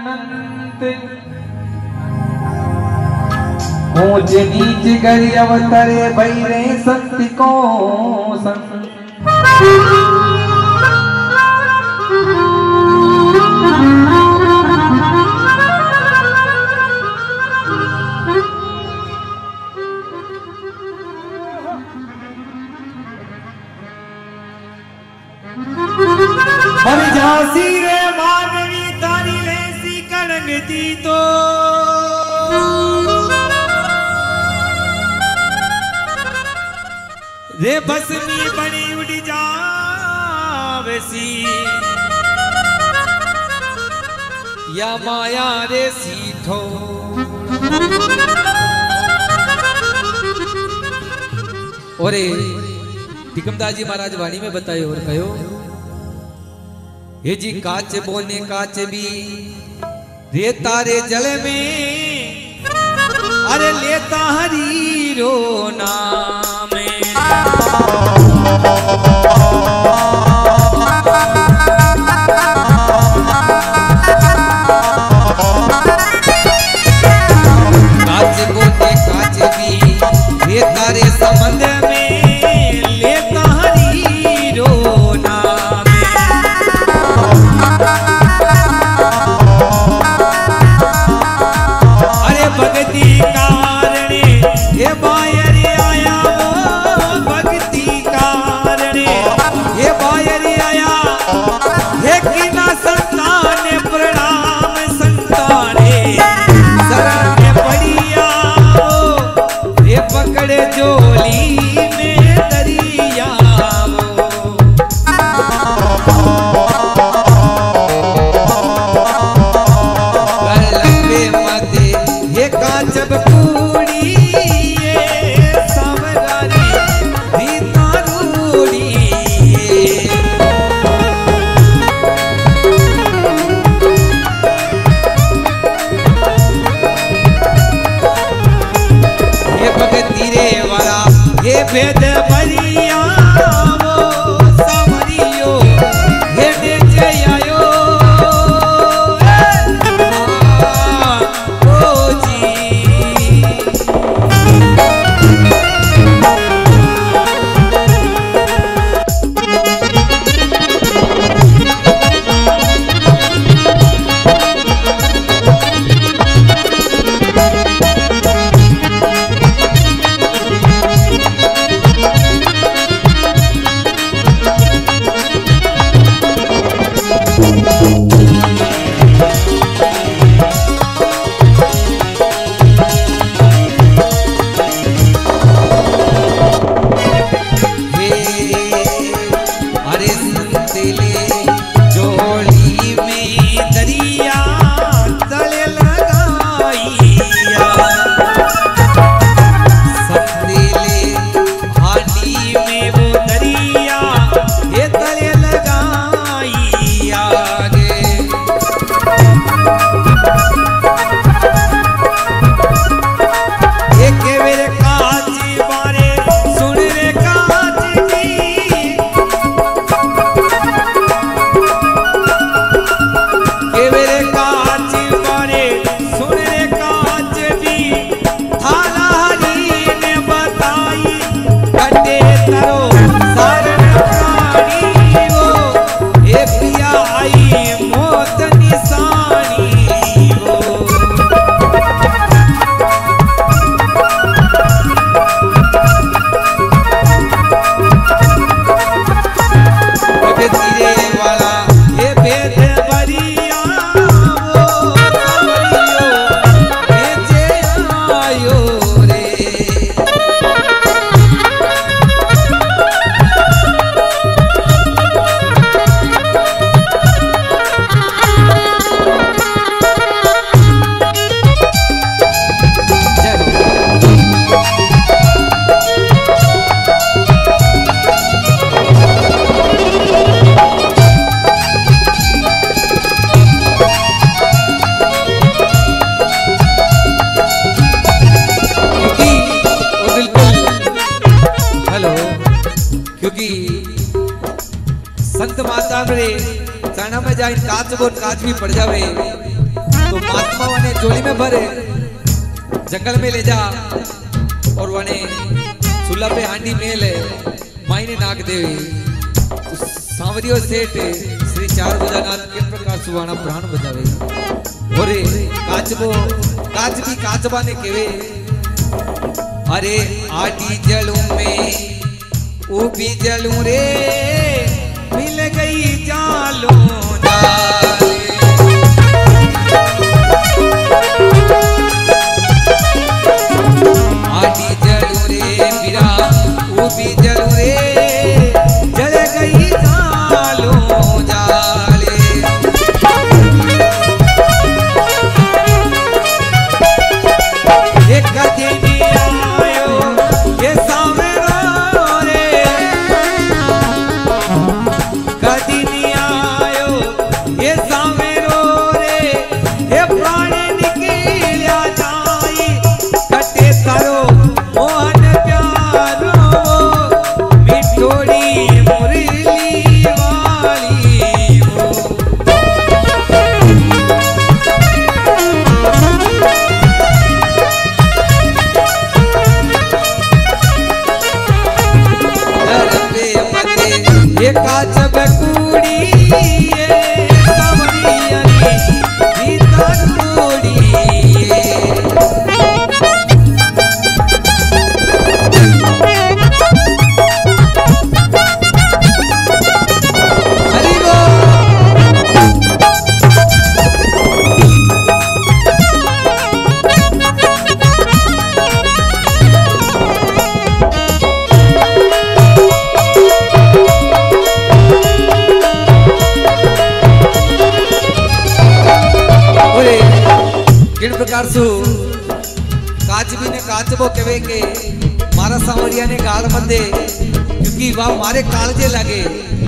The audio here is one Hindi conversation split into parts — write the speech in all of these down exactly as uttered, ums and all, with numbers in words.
अनंत ऊंच नीच गरी अवतरे भैरे संत को संत हर झांसी रे मानवी तारी लेसी कड़ंगती तो रे भस्मी बनी उड़ी जावेसी या माया रे सीठो और टिकमदास जी महाराज वाणी में बतायो और कहो हे जी काच बोने काच भी रे तारे जल में अरे लेता हरी रो नाम काच बोने काच भी रे तारे संबंध में लेता हरी रो नाम अरे भक्ति कारणे हे बायरी आया वो भक्ति कारणे हे बायरी आया हे किना संतान प्रणाम संताने शरण में पड़िया हे पकड़े जोली में दरिया जब कूड़ी सावरानी रीता रूड़ी ये भगती रे वाला ये भेद बलिया वो सावरियो हे दे जयायो संत माता रे चना में जाए काच बोल काच भी पड़ जावे तो महात्मा वने जोली में भरे जंगल में ले जा और वने चूल्हा पे हांडी मेले मायने नाग देवी सांवरियो सेठ श्री चार भुजानाथ के प्रकार सुवाना प्राण बजावे और काचबो काच भी काचबा ने केवे अरे आटी जलूं में ऊबी जलूं रे मिल गई जालूं जाले आटी जलूं रे बिरा ऊबी जलूं रे जल गई जालूं जाले एक दिन आयो ये सावेरो रे कदी नहीं आयो ये सावेरो रे ये प्राण निकलिया जाई कटे करो मोहन प्यारो मिठोड़ी मुरली वाली हो ये काच बकूड़ी ये सावरिया नी गीता कूड़ी हरि बोल किन प्रकार सु काचबी ने काचबो कहे के मारा सांवरिया ने गाल मत क्योंकि वह मारे कालजे लगे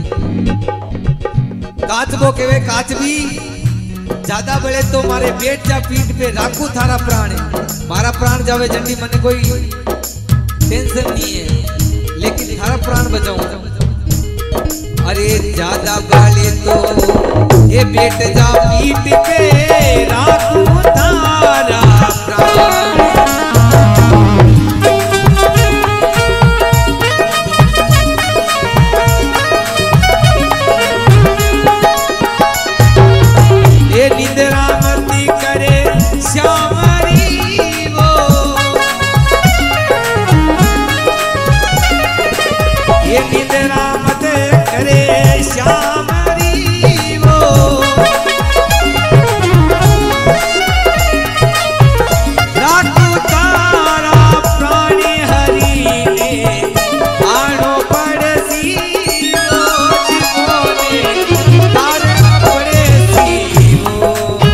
काचबो कहे काचबी ज्यादा बड़े तो मारे पेट जा पीठ पे राखू थारा प्राण मारा प्राण जावे जंडी मने कोई टेंशन नहीं है लेकिन थारा प्राण बचाऊं अरे ज्यादा गाले तो ये पेट जा पीठ पे राखू थारा प्राण ये निद्रा मती करे श्यामरी वो ये निद्रा मत करे श्यामरी वो राखू तारा प्राणी हरि ने आनो पड़सी वो जिसोने तारा पड़सी वो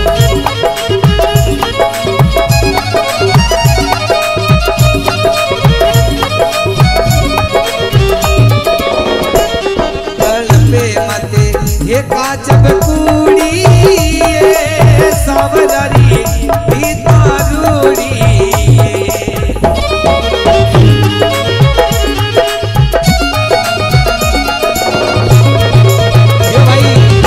ये काच बकूड़ी ये सावधारी गीता रूड़ी ये भाई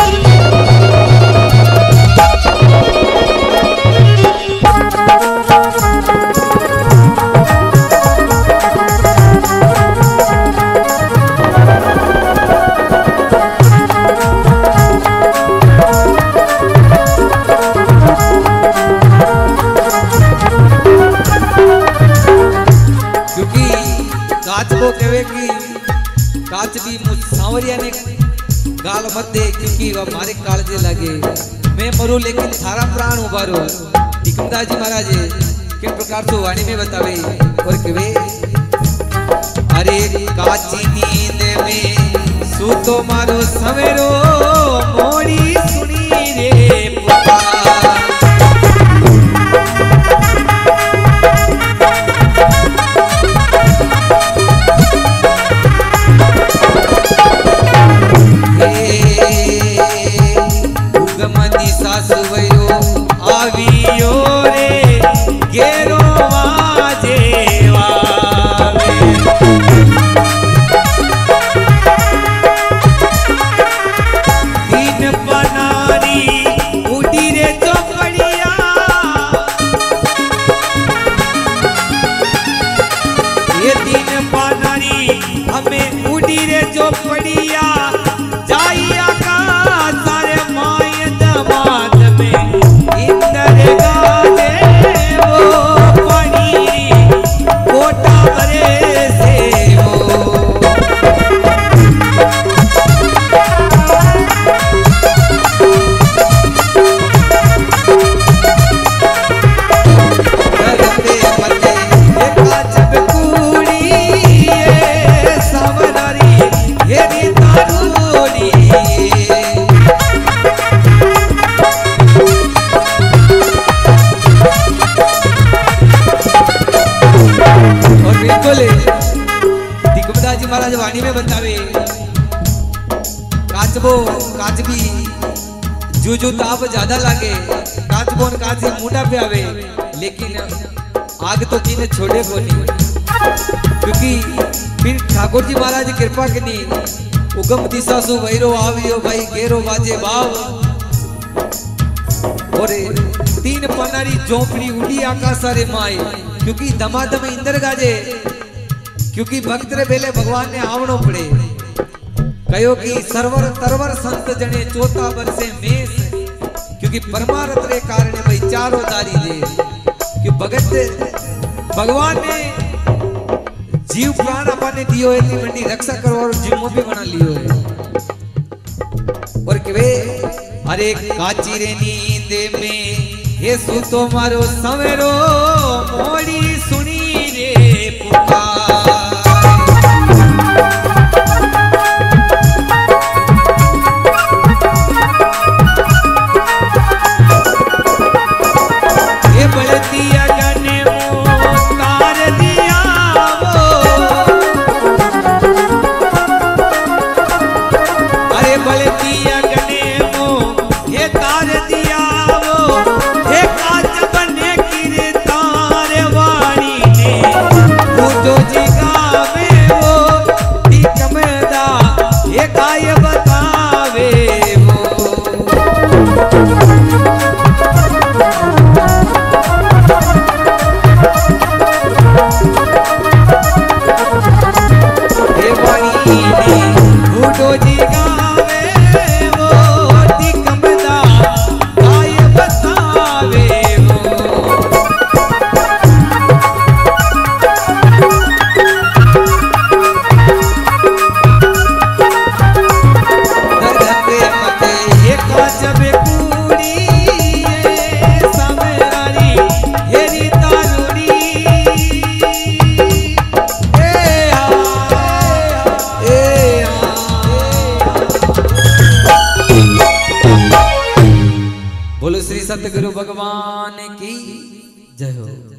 काचबो कहे कि काचबी मुझ सांवरिया ने गाल मत दे क्योंकि वह मारे कालजे लगे मैं मरू लेकिन थारा प्राण उबारो टिकमदास जी महाराज किन प्रकार से वाणी में बतावे और कहे अरे काची नींद में सूतो मारो सवेरो मोड़ी सुनी रे पुकार आवियो रे गेरो वाजे वावे दिन बनारी उड़ी रे चौकड़िया जो जो ताप ज्यादा लागे काच बोन काच से मुंडा पे आवे लेकिन आग तो किने छोड़े को नहीं क्योंकि फिर ठाकुर जी महाराज कृपा कनी उगम दिशा सु वैरो आवियो भाई गेरो बाजे बाव और तीन पनारी झोपड़ी उड़ी आकाश रे माई क्योंकि दमादम इंदर गाजे क्योंकि भक्त रे बेले भगवान ने आवणो पड़े कहो कि सरवर तरवर संत जने चौथा वर्षे मेष क्योंकि परमार्थ रे कारण भाई चारों दारी दे कि भगत भगवान ने जीव प्राण अपने दियो है इतनी बड़ी रक्षा करो और जीवों भी बना लियो है और के वे अरे काची रे नींद में ये सुतो मारो सवेरो मोड़ी सुनी रे पुकार ये बलती अगने मो तार दिया वो अरे बलती अगने मो ये तार दिया वो हे काच बने गिरे तार वाणी ने वो जो जिगावे वो दिकमदा ये काय बतावे वो हे वाणी ने वो जो जिगावे वो दिकमदा काय बतावे वो दरगते मते ये काच बेकुड़ी ये समरारी हेरी तारुड़ी ए आ ए आ बोलो श्री सतगुरु भगवान की जय हो।